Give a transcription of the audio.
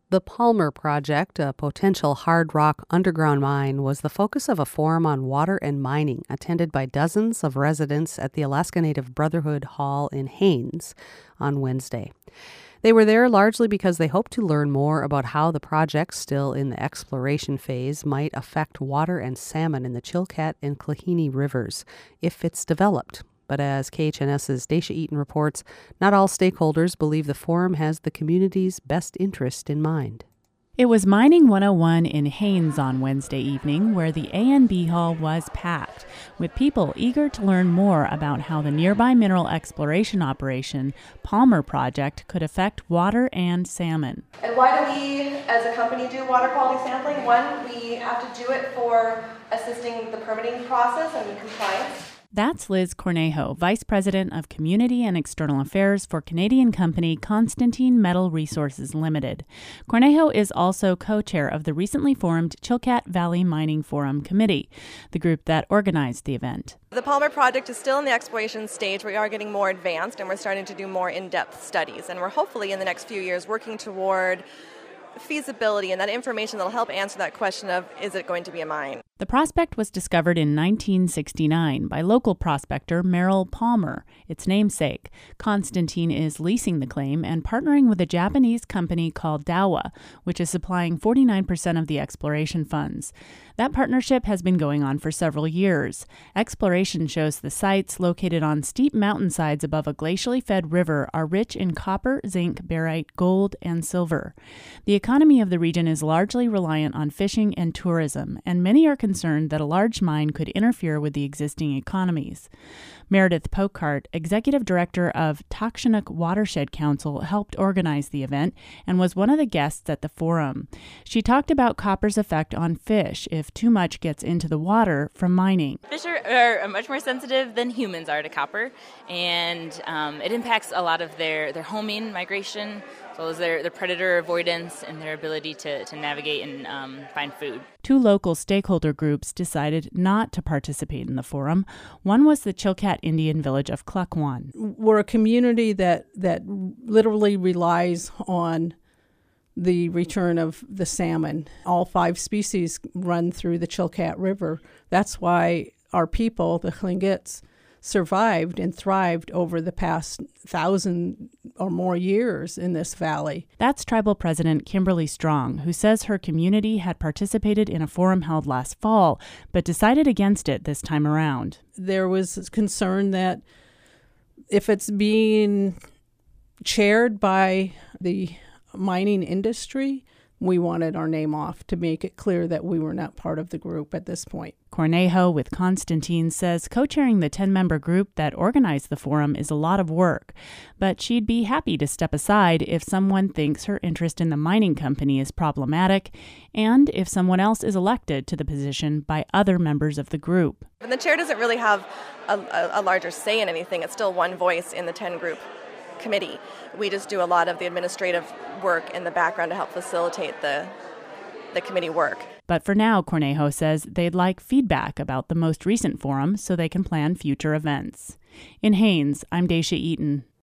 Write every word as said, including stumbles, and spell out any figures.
The Palmer Project, a potential hard rock underground mine, was the focus of a forum on water and mining attended by dozens of residents at the Alaska Native Brotherhood Hall in Haines on Wednesday. They were there largely because they hoped to learn more about how the project, still in the exploration phase, might affect water and salmon in the Chilkat and Klahini rivers if it's developed. But as K H N S's Dacia Eaton reports, not all stakeholders believe the forum has the community's best interest in mind. It was Mining one oh one in Haines on Wednesday evening, where the A N B Hall was packed, with people eager to learn more about how the nearby mineral exploration operation, Palmer Project, could affect water and salmon. And why do we, as a company, do water quality sampling? One, we have to do it for assisting the permitting process and compliance. That's Liz Cornejo, Vice President of Community and External Affairs for Canadian company Constantine Metal Resources Limited. Cornejo is also co-chair of the recently formed Chilkat Valley Mining Forum Committee, the group that organized the event. The Palmer Project is still in the exploration stage. We are getting more advanced and we're starting to do more in-depth studies. And we're hopefully in the next few years working toward feasibility and that information that will help answer that question of, is it going to be a mine? The prospect was discovered in nineteen sixty-nine by local prospector Merrill Palmer, its namesake. Constantine is leasing the claim and partnering with a Japanese company called Dowa, which is supplying forty-nine percent of the exploration funds. That partnership has been going on for several years. Exploration shows the sites, located on steep mountainsides above a glacially fed river, are rich in copper, zinc, barite, gold, and silver. The economy of the region is largely reliant on fishing and tourism, and many are concerned that a large mine could interfere with the existing economies. Meredith Pokart, executive director of Takshunuk Watershed Council, helped organize the event and was one of the guests at the forum. She talked about copper's effect on fish if too much gets into the water from mining. Fish are, are much more sensitive than humans are to copper, and um, it impacts a lot of their, their homing migration, as well as their, their predator avoidance and their ability to, to navigate and um, find food. Two local stakeholder groups decided not to participate in the forum. One was the Chilkat Indian village of Klukwan. We're a community that, that literally relies on the return of the salmon. All five species run through the Chilkat River. That's why our people, the Tlingits, survived and thrived over the past thousand or more years in this valley. That's tribal president Kimberly Strong, who says her community had participated in a forum held last fall, but decided against it this time around. There was concern that if it's being chaired by the mining industry, we wanted our name off to make it clear that we were not part of the group at this point. Cornejo with Constantine says co-chairing the ten-member group that organized the forum is a lot of work, but she'd be happy to step aside if someone thinks her interest in the mining company is problematic and if someone else is elected to the position by other members of the group. And the chair doesn't really have a, a, a larger say in anything. It's still one voice in the ten-group committee. We just do a lot of the administrative work in the background to help facilitate the the committee work. But for now, Cornejo says they'd like feedback about the most recent forum so they can plan future events. In Haines, I'm Dacia Eaton.